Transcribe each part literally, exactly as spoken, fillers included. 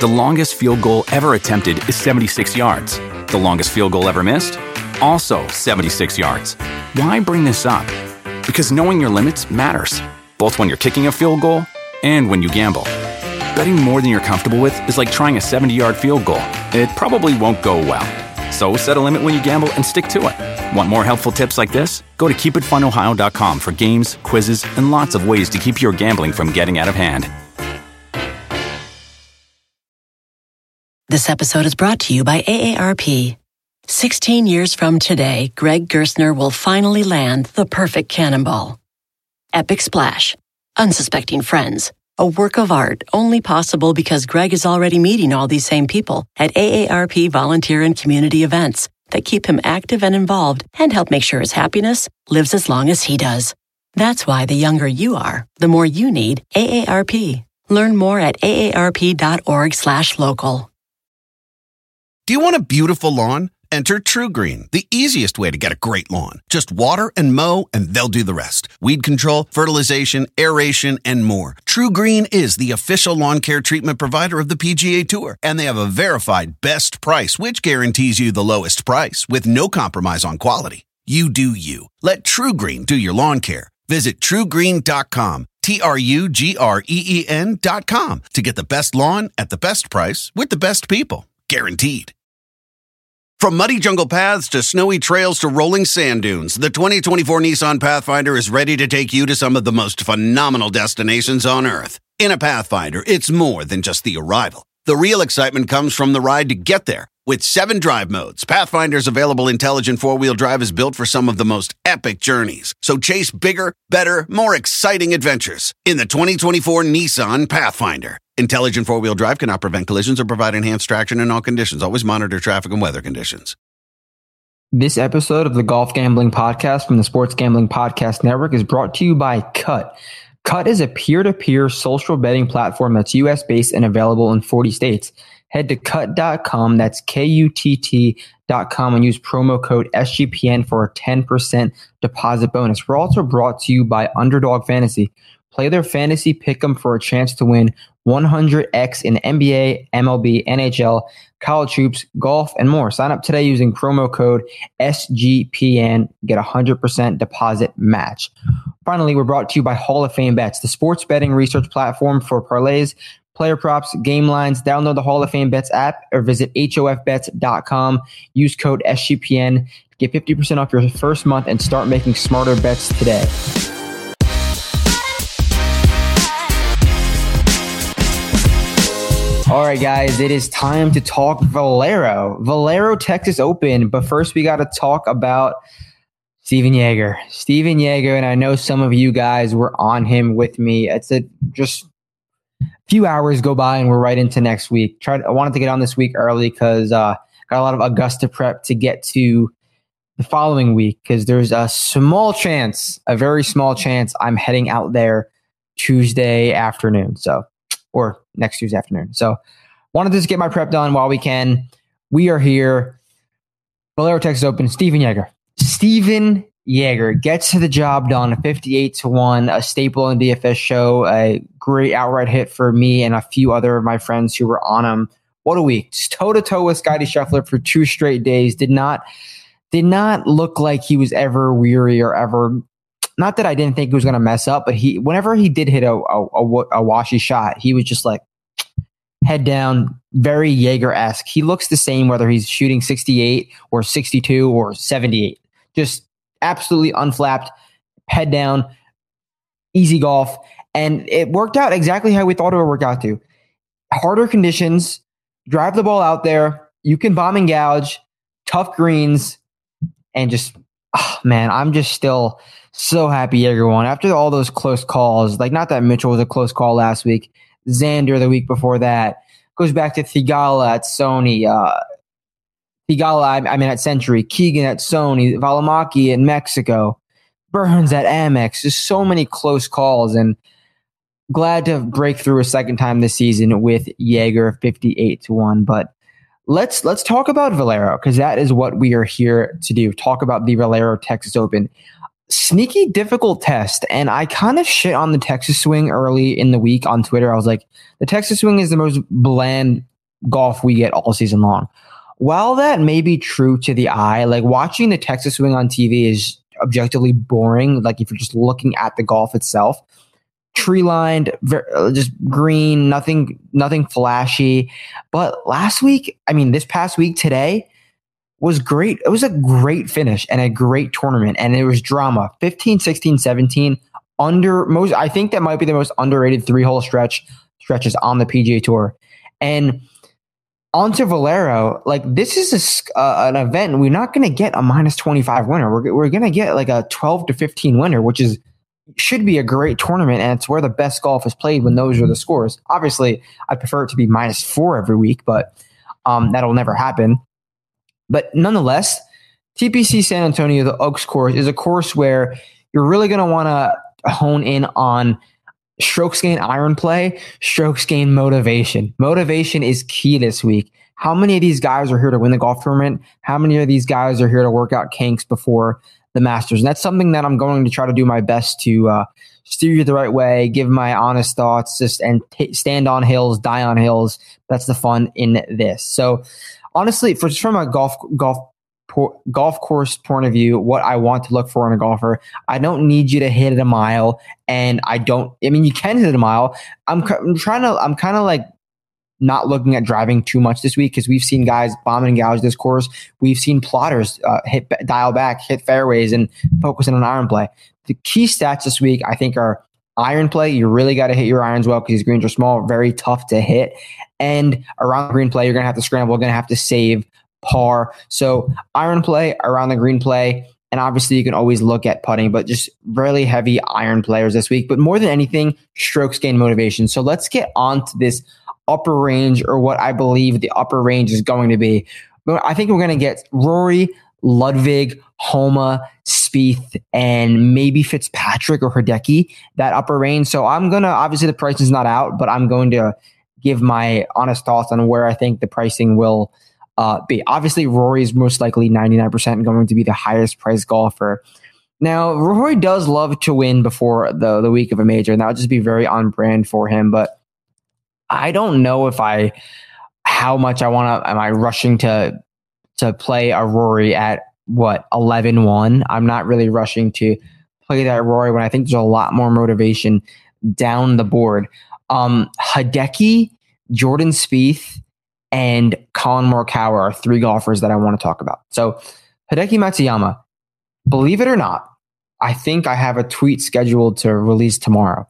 The longest field goal ever attempted is seventy-six yards. The longest field goal ever missed? Also seventy-six yards. Why bring this up? Because knowing your limits matters, both when you're kicking a field goal and when you gamble. Betting more than you're comfortable with is like trying a seventy-yard field goal. It probably won't go well. So set a limit when you gamble and stick to it. Want more helpful tips like this? Go to keep it fun ohio dot com for games, quizzes, and lots of ways to keep your gambling from getting out of hand. This episode is brought to you by A A R P. sixteen years from today, Greg Gerstner will finally land the perfect cannonball. Epic Splash. Unsuspecting Friends. A work of art only possible because Greg is already meeting all these same people at A A R P volunteer and community events that keep him active and involved and help make sure his happiness lives as long as he does. That's why the younger you are, the more you need A A R P. Learn more at A A R P dot org slash local. Do you want a beautiful lawn? Enter TruGreen, the easiest way to get a great lawn. Just water and mow, and they'll do the rest. Weed control, fertilization, aeration, and more. TruGreen is the official lawn care treatment provider of the P G A Tour, and they have a verified best price, which guarantees you the lowest price with no compromise on quality. You do you. Let TruGreen do your lawn care. Visit True Green dot com, T R U G R E E N dot com, to get the best lawn at the best price with the best people. Guaranteed. From muddy jungle paths to snowy trails to rolling sand dunes, the twenty twenty-four Nissan Pathfinder is ready to take you to some of the most phenomenal destinations on Earth. In a Pathfinder, it's more than just the arrival. The real excitement comes from the ride to get there. With seven drive modes, Pathfinder's available intelligent four-wheel drive is built for some of the most epic journeys. So chase bigger, better, more exciting adventures in the twenty twenty-four Nissan Pathfinder. Intelligent four-wheel drive cannot prevent collisions or provide enhanced traction in all conditions. Always monitor traffic and weather conditions. This episode of the Golf Gambling Podcast from the Sports Gambling Podcast Network is brought to you by Cut. Cut is a peer-to-peer social betting platform that's U S-based and available in forty states. Head to cut dot com, that's K U T T dot com, and use promo code S G P N for a ten percent deposit bonus. We're also brought to you by Underdog Fantasy. Play their fantasy pick'em for a chance to win one hundred x in N B A, M L B, N H L, college hoops, golf, and more. Sign up today using promo code S G P N. Get a one hundred percent deposit match. Finally, we're brought to you by Hall of Fame Bets, the sports betting research platform for parlays, player props, game lines. Download the Hall of Fame Bets app or visit H O F bets dot com. Use code S G P N to get fifty percent off your first month and start making smarter bets today. All right, guys, it is time to talk Valero. Valero Texas Open, but first we got to talk about Stephan Jaeger. Stephan Jaeger, and I know some of you guys were on him with me. It's a just a few hours go by and we're right into next week. Tried, I wanted to get on this week early because uh, got a lot of Augusta prep to get to the following week because there's a small chance, a very small chance I'm heading out there Tuesday afternoon. So, or next Tuesday afternoon. So wanted to just get my prep done while we can. We are here. Valero Texas Open, Stephan Jaeger. Stephan Jaeger gets to the job done, fifty-eight to one, a staple in the D F S show, a great outright hit for me and a few other of my friends who were on him. What a week. Just toe-to-toe with Scottie Scheffler for two straight days. Did not, did not look like he was ever weary or ever... Not that I didn't think he was going to mess up, but he, whenever he did hit a, a, a, a washy shot, he was just like head down, very Jaeger-esque. He looks the same whether he's shooting sixty-eight or sixty-two or seventy-eight. Just absolutely unflapped, head down, easy golf. And it worked out exactly how we thought it would work out to. Harder conditions, drive the ball out there, you can bomb and gouge, tough greens, and just, oh, man, I'm just still... so happy Jaeger won. After all those close calls, like not that Mitchell was a close call last week, Xander the week before that, goes back to Thigala at Sony, uh, Thigala, I mean at Century, Keegan at Sony, Valimaki in Mexico, Burns at Amex. Just so many close calls, and glad to break through a second time this season with Jaeger fifty-eight to one. But let's let's talk about Valero because that is what we are here to do. Talk about the Valero Texas Open. Sneaky difficult test, and I kind of shit on the Texas swing early in the week on Twitter. I was like, the Texas swing is the most bland golf we get all season long. While that may be true to the eye, like watching the Texas swing on T V is objectively boring. Like if you're just looking at the golf itself, tree lined, just green, nothing, nothing flashy. But last week, I mean, this past week today was great. It was a great finish and a great tournament, and it was drama. fifteen, sixteen, seventeen under most. I think that might be the most underrated three hole stretch stretches on the P G A Tour. And onto Valero, like this is a, uh, an event we're not going to get a minus twenty-five winner. We're we're going to get like a twelve to fifteen winner, which is should be a great tournament, and it's where the best golf is played when those are the scores. Obviously, I prefer it to be minus four every week, but um, that'll never happen. But nonetheless, T P C San Antonio, the Oaks course, is a course where you're really going to want to hone in on strokes gain iron play, strokes gain motivation. Motivation is key this week. How many of these guys are here to win the golf tournament? How many of these guys are here to work out kinks before the Masters? And that's something that I'm going to try to do my best to uh, steer you the right way, give my honest thoughts, just and t- stand on hills, die on hills. That's the fun in this. So honestly, for, just from a golf golf por- golf course point of view, what I want to look for in a golfer, I don't need you to hit it a mile, and I don't. I mean, you can hit it a mile. I'm, I'm trying to. I'm kind of like not looking at driving too much this week because we've seen guys bomb and gouge this course. We've seen plotters uh, hit dial back, hit fairways, and focus on iron play. The key stats this week, I think, are iron play. You really got to hit your irons well because these greens are small, very tough to hit. And around the green play, you're going to have to scramble, going to have to save par. So iron play, around the green play, and obviously you can always look at putting, but just really heavy iron players this week. But more than anything, strokes gain motivation. So let's get on to this upper range, or what I believe the upper range is going to be. I think we're going to get Rory, Ludwig, Homa, Spieth, and maybe Fitzpatrick or Hideki, that upper range. So I'm going to, obviously the price is not out, but I'm going to give my honest thoughts on where I think the pricing will uh, be. Obviously, Rory is most likely ninety-nine percent going to be the highest priced golfer. Now, Rory does love to win before the, the week of a major, and that would just be very on brand for him. But I don't know if I, how much I want to, am I rushing to, to play a Rory at what, eleven one? I'm not really rushing to play that Rory when I think there's a lot more motivation down the board. Um, Hideki, Jordan Spieth, and Colin Morikawa are three golfers that I want to talk about. So Hideki Matsuyama, believe it or not, I think I have a tweet scheduled to release tomorrow.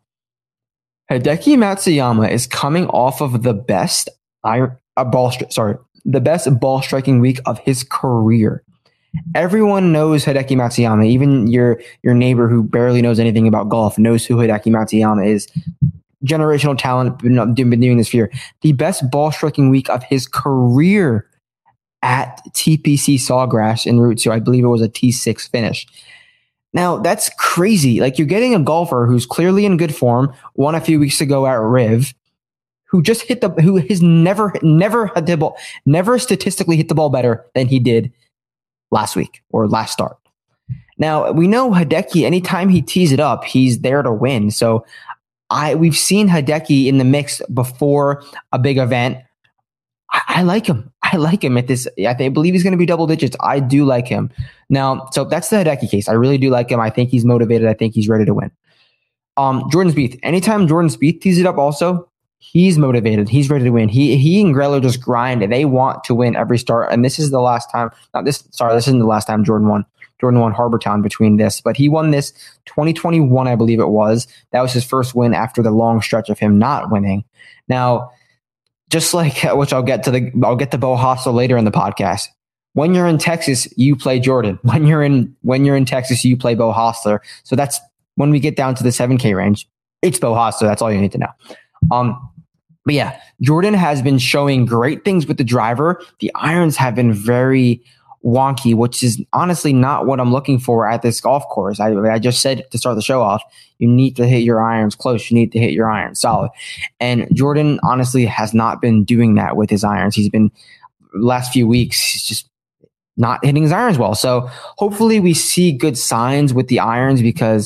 Hideki Matsuyama is coming off of the best iron, uh, ball, sorry, the best ball striking week of his career. Everyone knows Hideki Matsuyama. Even your your neighbor who barely knows anything about golf knows who Hideki Matsuyama is. Generational talent, been, been doing this for years. The best ball striking week of his career at T P C Sawgrass in Route two. I believe it was a T six finish. Now, that's crazy. Like, you're getting a golfer who's clearly in good form, won a few weeks ago at Riv, who just hit the, who has never, never had the ball, never statistically hit the ball better than he did last week or last start. Now, we know Hideki, anytime he tees it up, he's there to win. So I, we've seen Hideki in the mix before a big event. I, I like him. I like him at this. I, think, I believe he's going to be double digits. I do like him. Now, so that's the Hideki case. I really do like him. I think he's motivated. I think he's ready to win. Um, Jordan Spieth. Anytime Jordan Spieth tees it up also, he's motivated. He's ready to win. He he and Greller just grind. They want to win every start. And this is the last time. Not this. Sorry, this isn't the last time Jordan won. Jordan won Harbortown between this. But he won this twenty twenty-one, I believe it was. That was his first win after the long stretch of him not winning. Now, just like, which I'll get to the, I'll get to Beau Hossler later in the podcast. When you're in Texas, you play Jordan. When you're in, when you're in Texas, you play Beau Hossler. So that's when we get down to the seven K range. It's Beau Hossler. That's all you need to know. Um, but yeah, Jordan has been showing great things with the driver. The irons have been very wonky, which is honestly not what I'm looking for at this golf course. I, I just said to start the show off, you need to hit your irons close. You need to hit your irons solid. And Jordan honestly has not been doing that with his irons. He's been, last few weeks, he's just not hitting his irons well. So hopefully we see good signs with the irons, because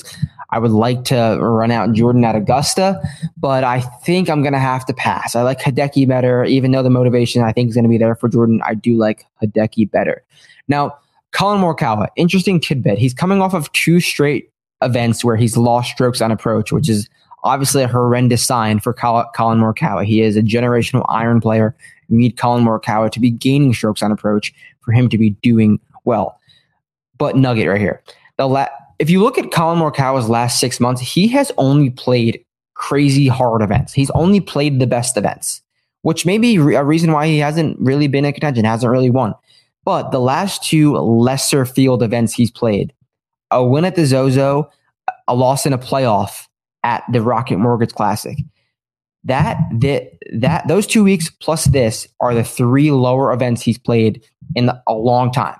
I would like to run out Jordan at Augusta, but I think I'm going to have to pass. I like Hideki better, even though the motivation I think is going to be there for Jordan. I do like Hideki better. Now, Collin Morikawa, interesting tidbit. He's coming off of two straight events where he's lost strokes on approach, which is obviously a horrendous sign for Collin Morikawa. He is a generational iron player. You need Collin Morikawa to be gaining strokes on approach for him to be doing well. But nugget right here. The la- if you look at Collin Morikawa's last six months, he has only played crazy hard events. He's only played the best events, which may be a reason why he hasn't really been in contention, hasn't really won. But the last two lesser field events he's played, a win at the Zozo, a loss in a playoff at the Rocket Mortgage Classic. That, that, that, those two weeks plus this are the three lower events he's played in a long time.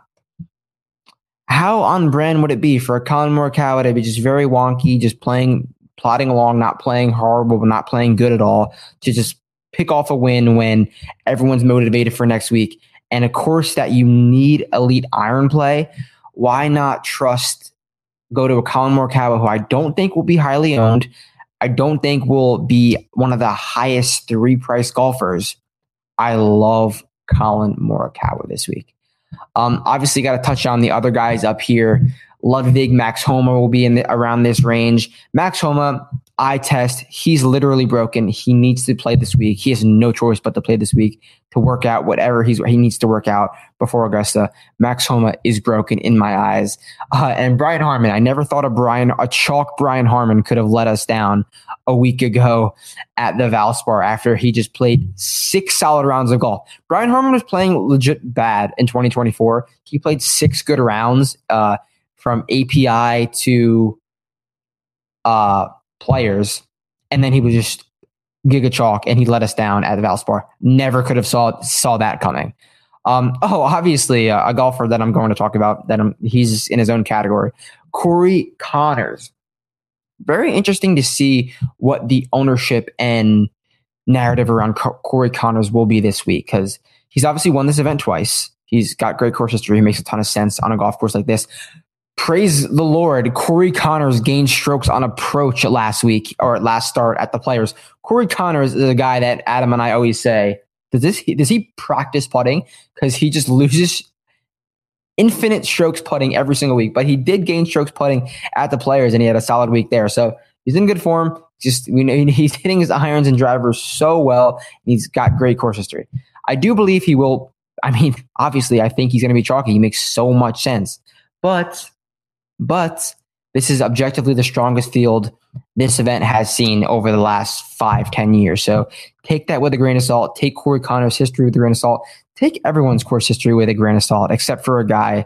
How on brand would it be for a Collin Morikawa to be just very wonky, just playing, plodding along, not playing horrible, but not playing good at all, to just pick off a win when everyone's motivated for next week? And of course, that you need elite iron play. Why not trust, go to a Collin Morikawa who I don't think will be highly owned. I don't think will be one of the highest three price golfers. I love Collin Morikawa this week. Um, obviously, got to touch on the other guys up here. Ludwig, Max Homa will be in the, around this range. Max Homa, eye test. He's literally broken. He needs to play this week. He has no choice but to play this week to work out whatever he's he needs to work out before Augusta. Max Homa is broken in my eyes. Uh, and Brian Harman, I never thought a Brian, a chalk Brian Harman could have let us down a week ago at the Valspar after he just played six solid rounds of golf. Brian Harman was playing legit bad in twenty twenty-four. He played six good rounds uh, from A P I to uh, players, and then he was just giga chalk, and he let us down at the Valspar. Never could have saw saw that coming. Um, oh, obviously, uh, a golfer that I'm going to talk about, that I'm, he's in his own category, Corey Conners. Very interesting to see what the ownership and narrative around Co- Corey Conners will be this week, because he's obviously won this event twice. He's got great course history. He makes a ton of sense on a golf course like this. Praise the Lord, Corey Conners gained strokes on approach last week, or last start at the Players. Corey Conners is a guy that Adam and I always say, does this does he practice putting? Because he just loses infinite strokes putting every single week. But he did gain strokes putting at the Players, and he had a solid week there. So he's in good form. Just we know he's hitting his irons and drivers so well. He's got great course history. I do believe he will. I mean, obviously, I think he's going to be chalky. He makes so much sense. But But this is objectively the strongest field this event has seen over the last five, ten years. So take that with a grain of salt. Take Corey Conners' history with a grain of salt. Take everyone's course history with a grain of salt, except for a guy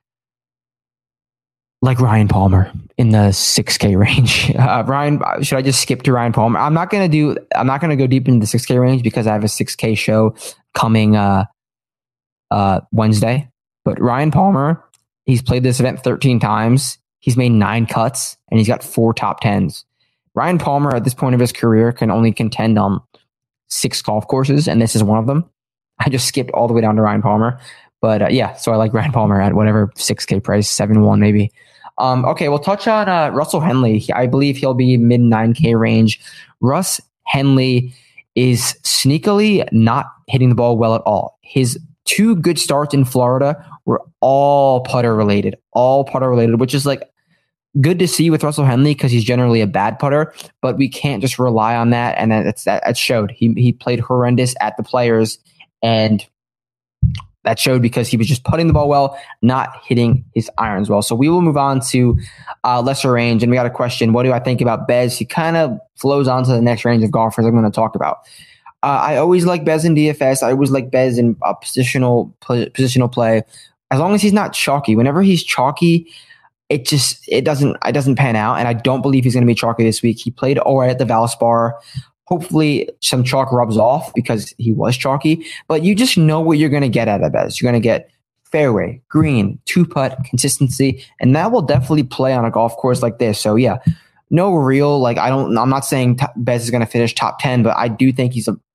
like Ryan Palmer in the six K range. Uh, Ryan, should I just skip to Ryan Palmer? I'm not going to do. I'm not going to go deep into the six K range because I have a six K show coming uh, uh, Wednesday. But Ryan Palmer, he's played this event thirteen times. He's made nine cuts, and he's got four top tens. Ryan Palmer, at this point of his career, can only contend on six golf courses, and this is one of them. I just skipped all the way down to Ryan Palmer. But uh, yeah, so I like Ryan Palmer at whatever six K price, seven one maybe. Um, okay, we'll touch on uh, Russell Henley. I believe he'll be mid nine K range. Russ Henley is sneakily not hitting the ball well at all. His two good starts in Florida were all putter related, all putter related, which is like good to see with Russell Henley because he's generally a bad putter, but we can't just rely on that. And that's, that, that showed. He he played horrendous at the Players, and that showed because he was just putting the ball well, not hitting his irons well. So we will move on to uh, lesser range, and we got a question. What do I think about Bez? He kind of flows on to the next range of golfers I'm going to talk about. Uh, I always like Bez in D F S. I always like Bez in uh, positional positional play, as long as he's not chalky. Whenever he's chalky, it just it doesn't it doesn't pan out, and I don't believe he's going to be chalky this week. He played all right at the Valspar. Hopefully, some chalk rubs off because he was chalky. But you just know what you're going to get out of Bez. You're going to get fairway, green, two putt, consistency, and that will definitely play on a golf course like this. So yeah. No real, like, I don't, I'm not saying t- Bez is going to finish top ten, but I do think he's a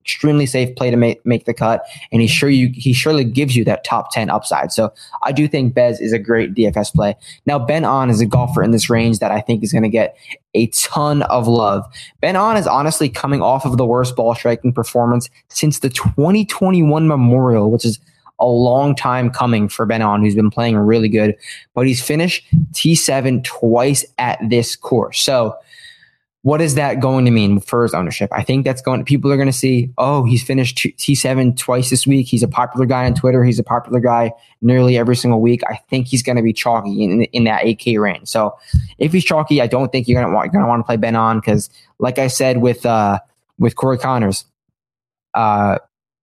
extremely safe play to make, make the cut, and he sure you he surely gives you that top ten upside. So I do think Bez is a great D F S play. Now Ben An is a golfer in this range that I think is going to get a ton of love. Ben An is honestly coming off of the worst ball striking performance since the twenty twenty-one Memorial, which is a long time coming for Ben An, who's been playing really good, but he's finished T seven twice at this course. So what is that going to mean for his ownership? I think that's going to, people are going to see, oh, he's finished T seven twice this week. He's a popular guy on Twitter. He's a popular guy nearly every single week. I think he's going to be chalky in, in that eight K range. So if he's chalky, I don't think you're going to want, going to want to play Ben An, because like I said with, uh, with Corey Connors, uh,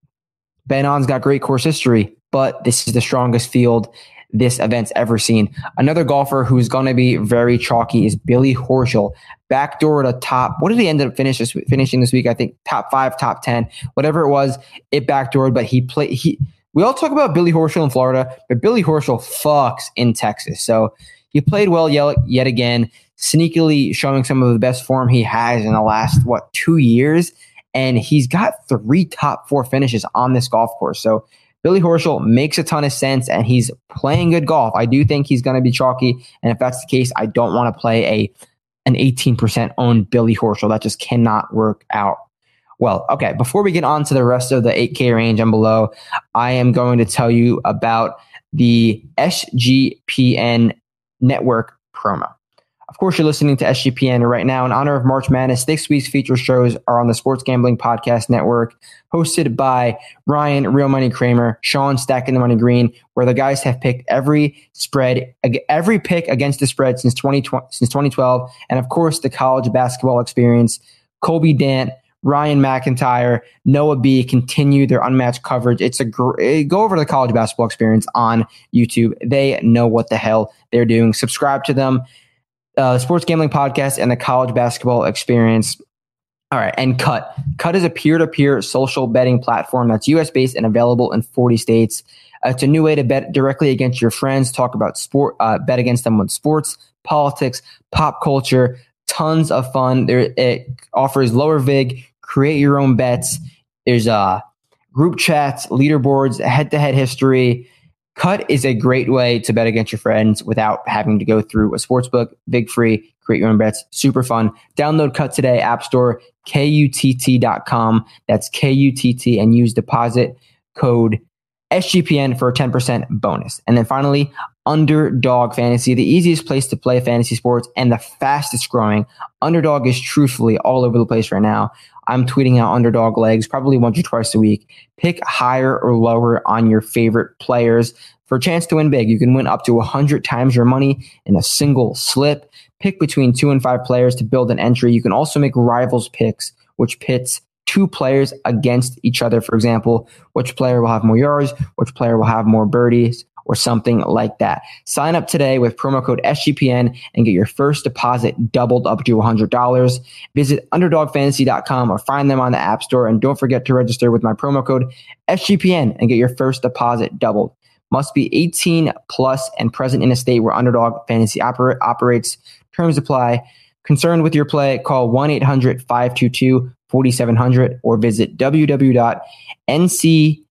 Ben An's got great course history, but this is the strongest field this event's ever seen. Another golfer who's going to be very chalky is Billy Horschel. Backdoor to top. What did he end up finish this, finishing this week? I think top five, top ten, whatever it was. It backdoored, but he played. He. We all talk about Billy Horschel in Florida, but Billy Horschel fucks in Texas. So he played well yet again, sneakily showing some of the best form he has in the last what two years, and he's got three top four finishes on this golf course. So Billy Horschel makes a ton of sense, and he's playing good golf. I do think he's going to be chalky, and if that's the case, I don't want to play a an eighteen percent owned Billy Horschel. That just cannot work out well. Okay, before we get on to the rest of the eight K range and below, I am going to tell you about the S G P N Network promo. Of course, you're listening to S G P N right now. In honor of March Madness, this week's feature shows are on the Sports Gambling Podcast Network, hosted by Ryan Real Money Kramer, Sean Stacking the Money Green, where the guys have picked every spread, every pick against the spread since twenty since twenty twelve, and of course the college basketball experience. Colby Dant, Ryan McIntyre, Noah B continue their unmatched coverage. It's a gr- go over to the college basketball experience on YouTube. They know what the hell they're doing. Subscribe to them. Uh, Sports Gambling Podcast and the College Basketball Experience. All right, and Cut. Cut is a peer-to-peer social betting platform that's U S based and available in forty states. Uh, it's a new way to bet directly against your friends, talk about sport, uh, bet against them with sports, politics, pop culture, tons of fun. There, it offers lower vig, create your own bets. There's uh, group chats, leaderboards, head-to-head history. Cut is a great way to bet against your friends without having to go through a sportsbook. Big free, create your own bets, super fun. Download Cut today, App Store, K U T T dot com. That's K U T T, and use deposit code S G P N for a ten percent bonus. And then finally, Underdog Fantasy, the easiest place to play fantasy sports and the fastest growing. Underdog is truthfully all over the place right now. I'm tweeting out underdog legs probably once or twice a week. Pick higher or lower on your favorite players for a chance to win big. You can win up to one hundred times your money in a single slip. Pick between two and five players to build an entry. You can also make rivals picks, which pits two players against each other. For example, which player will have more yards, which player will have more birdies, or something like that. Sign up today with promo code S G P N and get your first deposit doubled up to one hundred dollars. Visit underdog fantasy dot com or find them on the App Store. And don't forget to register with my promo code S G P N and get your first deposit doubled. Must be eighteen plus and present in a state where Underdog Fantasy oper- operates. Terms apply. Concerned with your play, call one eight hundred five two two four seven zero zero or visit w w w dot n c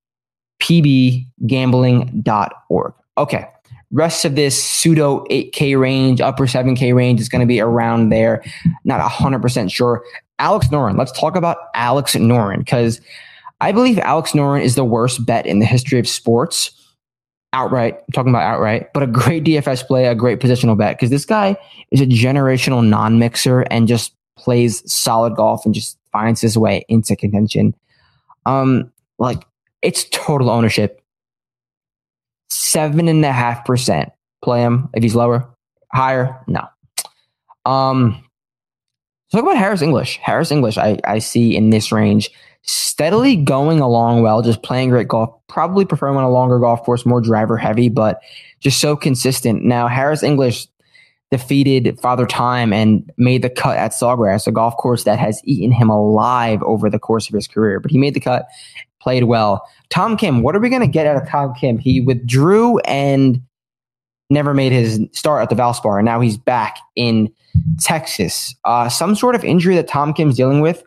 p b gambling dot org. Okay, rest of this pseudo eight K range, upper seven K range is going to be around there. Not one hundred percent sure. Alex Noren. Let's talk about Alex Noren, because I believe Alex Noren is the worst bet in the history of sports. Outright, I'm talking about outright, but a great D F S play, a great positional bet, because this guy is a generational non-mixer and just plays solid golf and just finds his way into contention. Um, like, it's total ownership. Seven and a half percent. Play him if he's lower. Higher, no. Um, talk about Harris English. Harris English, I, I see in this range, steadily going along well, just playing great golf. Probably prefer him on a longer golf course, more driver heavy, but just so consistent. Now, Harris English defeated Father Time and made the cut at Sawgrass, a golf course that has eaten him alive over the course of his career. But he made the cut, played well. Tom Kim, what are we going to get out of Tom Kim? He withdrew and never made his start at the Valspar, and now he's back in Texas. Uh, some sort of injury that Tom Kim's dealing with.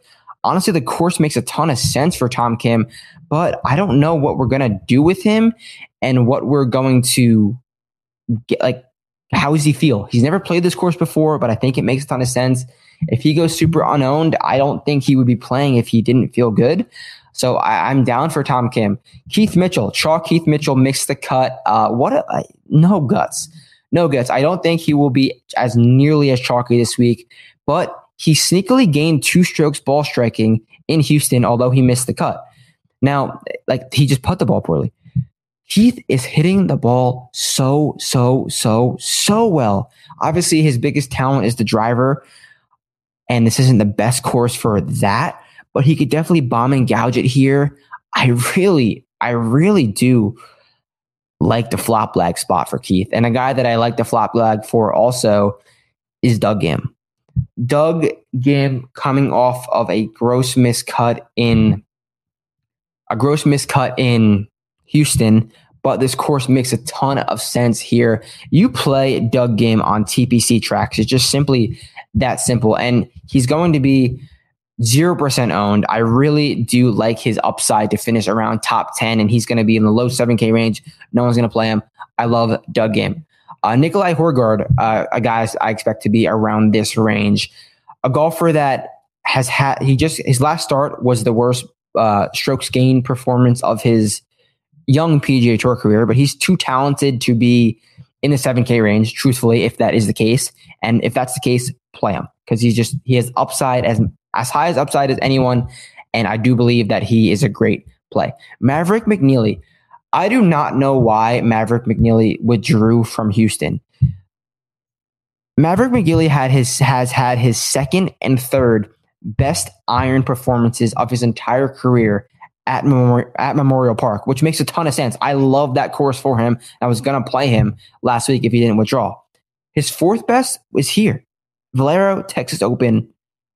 honestly, the course makes a ton of sense for Tom Kim, but I don't know what we're going to do with him and what we're going to get. Like, how does he feel? He's never played this course before, but I think it makes a ton of sense. If he goes super unowned, I don't think he would be playing if he didn't feel good. So I, I'm down for Tom Kim. Keith Mitchell, chalk Keith Mitchell, mixed the cut. Uh, what a, uh, no guts. No guts. I don't think he will be as nearly as chalky this week, but he sneakily gained two strokes ball striking in Houston, although he missed the cut. Now, like, he just put the ball poorly. Keith is hitting the ball so, so, so, so well. Obviously, his biggest talent is the driver, and this isn't the best course for that, but he could definitely bomb and gouge it here. I really, I really do like the flop lag spot for Keith. And a guy that I like the flop lag for also is Doug Ghim. Doug Ghim coming off of a gross miscut in a gross miscut in Houston, but this course makes a ton of sense here. You play Doug Ghim on T P C tracks. It's just simply that simple. And he's going to be zero percent owned. I really do like his upside to finish around top ten, and he's going to be in the low seven K range. No one's going to play him. I love Doug Ghim. Uh, Nikolai Horgard, uh, a guy I expect to be around this range. A golfer that has had, he just, his last start was the worst uh, strokes gain performance of his young P G A Tour career, but he's too talented to be in the seven K range, truthfully, if that is the case. And if that's the case, play him, because he's just, he has upside as, as high as upside as anyone. And I do believe that he is a great play. Maverick McNealy. I do not know why Maverick McNealy withdrew from Houston. Maverick McNealy had his, has had his second and third best iron performances of his entire career at Memorial, at Memorial Park, which makes a ton of sense. I love that course for him. I was going to play him last week if he didn't withdraw. His fourth best was here. Valero, Texas Open,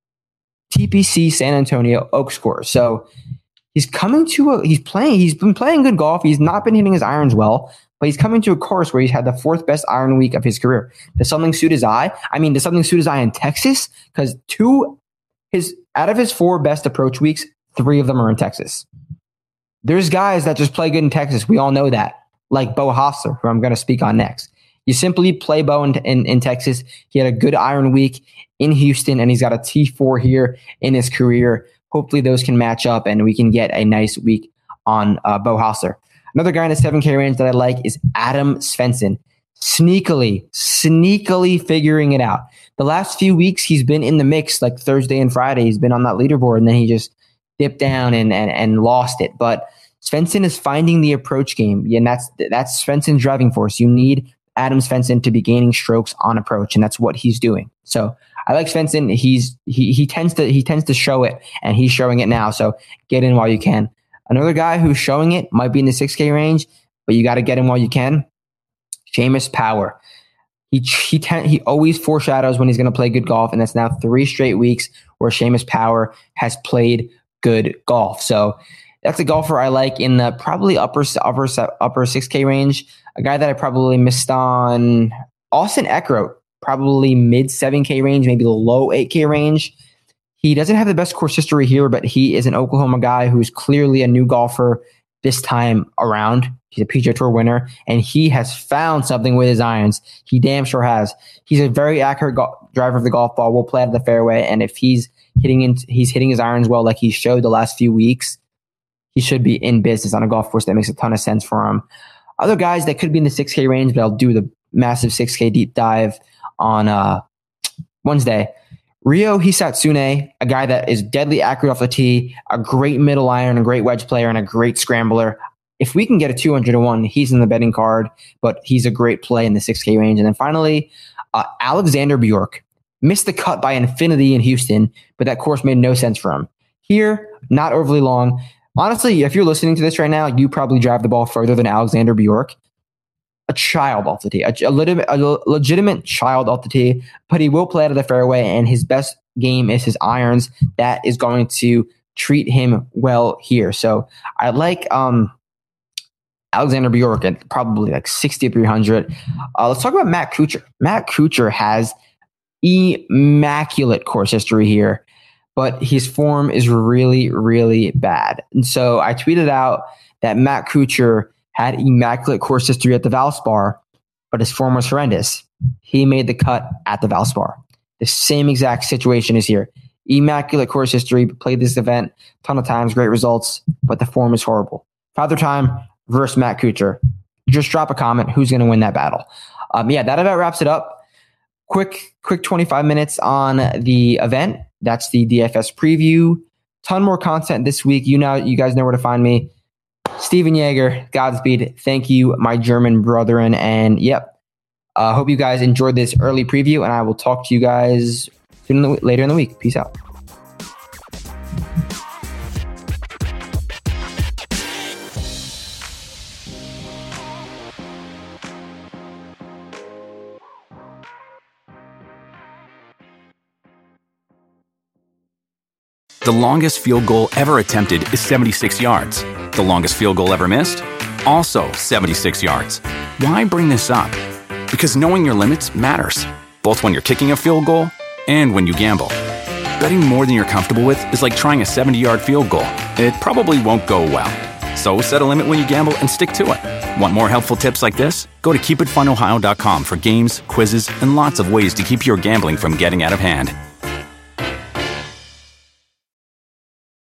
T P C San Antonio Oaks course. So he's coming to a, he's playing, he's been playing good golf. He's not been hitting his irons well, but he's coming to a course where he's had the fourth best iron week of his career. Does something suit his eye? I mean, does something suit his eye in Texas? Because two, his, out of his four best approach weeks, three of them are in Texas. There's guys that just play good in Texas. We all know that. Like Bo Hostler, who I'm going to speak on next. You simply play Bo in, in, in Texas. He had a good iron week in Houston, and he's got a T four here in his career. Hopefully those can match up, and we can get a nice week on uh, Bo Hostler. Another guy in the seven K range that I like is Adam Svensson. Sneakily, sneakily figuring it out. The last few weeks, he's been in the mix, like Thursday and Friday. He's been on that leaderboard, and then he just dipped down and, and, and lost it. But Svensson is finding the approach game, and that's that's Svensson's driving force. You need Adam Svensson to be gaining strokes on approach, and that's what he's doing. So I like Svensson. He's he he tends to he tends to show it, and he's showing it now. So get in while you can. Another guy who's showing it might be in the six K range, but you got to get in while you can. Seamus Power. He he ten, he always foreshadows when he's going to play good golf, and that's now three straight weeks where Seamus Power has played good golf. So that's a golfer I like in the probably upper upper upper six K range. A guy that I probably missed on, Austin Eckroat, probably mid seven K range, maybe the low eight K range. He doesn't have the best course history here, but he is an Oklahoma guy who's clearly a new golfer this time around. He's a P G A Tour winner, and he has found something with his irons. He damn sure has. He's a very accurate go- driver of the golf ball. Will play out of the fairway, and if he's hitting in, he's hitting his irons well, like he showed the last few weeks, he should be in business on a golf course that makes a ton of sense for him. Other guys that could be in the six K range, but I'll do the massive six K deep dive on uh, Wednesday. Ryo Hisatsune, a guy that is deadly accurate off the tee, a great middle iron, a great wedge player, and a great scrambler. If we can get a two hundred to one, he's in the betting card, but he's a great play in the six K range. And then finally, uh, Alexander Bjork. Missed the cut by infinity in Houston, but that course made no sense for him. Here, not overly long. Honestly, if you're listening to this right now, you probably drive the ball further than Alexander Bjork. A child off the tee, a, a, legitimate, a legitimate child off the tee, but he will play out of the fairway, and his best game is his irons. That is going to treat him well here. So I like um, Alexander Bjork at probably like sixty-three hundred. Uh, let's talk about Matt Kuchar. Matt Kuchar has immaculate course history here, but his form is really, really bad. And so I tweeted out that Matt Kuchar had immaculate course history at the Valspar, but his form was horrendous. He made the cut at the Valspar. The same exact situation is here. Immaculate course history, played this event a ton of times, great results, but the form is horrible. Father Time versus Matt Kuchar. Just drop a comment. Who's going to win that battle? Um, yeah, that about wraps it up. Quick, quick twenty-five minutes on the event. That's the D F S preview. Ton more content this week. You know, you guys know where to find me. Stephan Jaeger, Godspeed. Thank you, my German brethren. And yep, I uh, hope you guys enjoyed this early preview, and I will talk to you guys soon in the, later in the week. Peace out. The longest field goal ever attempted is seventy-six yards. The longest field goal ever missed? Also seventy-six yards. Why bring this up? Because knowing your limits matters, both when you're kicking a field goal and when you gamble. Betting more than you're comfortable with is like trying a seventy-yard field goal. It probably won't go well. So set a limit when you gamble and stick to it. Want more helpful tips like this? Go to keep it fun ohio dot com for games, quizzes, and lots of ways to keep your gambling from getting out of hand.